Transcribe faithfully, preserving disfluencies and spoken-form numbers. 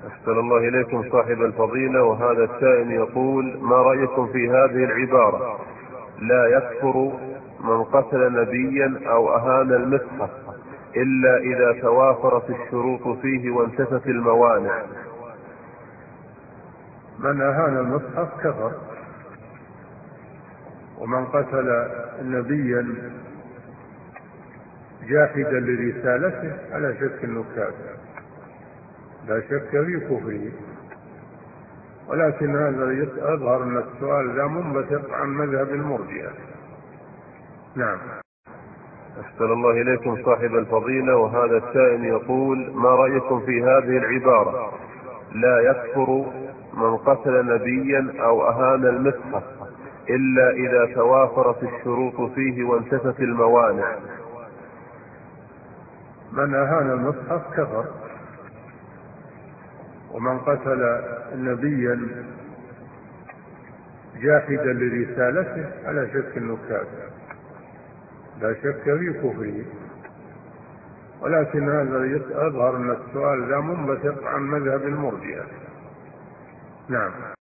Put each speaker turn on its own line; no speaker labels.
أحسن الله إليكم صاحب الفضيلة، وهذا السائل يقول: ما رأيكم في هذه العبارة: لا يكفر من قتل نبيا أو أهان المصحف إلا إذا توافرت الشروط فيه وانتفت الموانع؟
من أهان المصحف كفر، ومن قتل نبيا جاحدا لرسالته على شك انه كافر، لا شك في كفره، ولكن هذا يظهر ان السؤال لا منبثق عن مذهب المرجئة. نعم.
أحسن الله إليكم صاحب الفضيلة، وهذا السائل يقول: ما رأيكم في هذه العبارة: لا يكفر من قتل نبيا أو أهان المصحف إلا إذا توافرت الشروط فيه وانتفت الموانع؟
من أهان المصحف كفر، ومن قتل نبيا جاحدا لرسالته على شك انه كافر، لا شك في كفره، ولكن هذا يظهر ان السؤال لا منبثق عن مذهب المرجئة. نعم.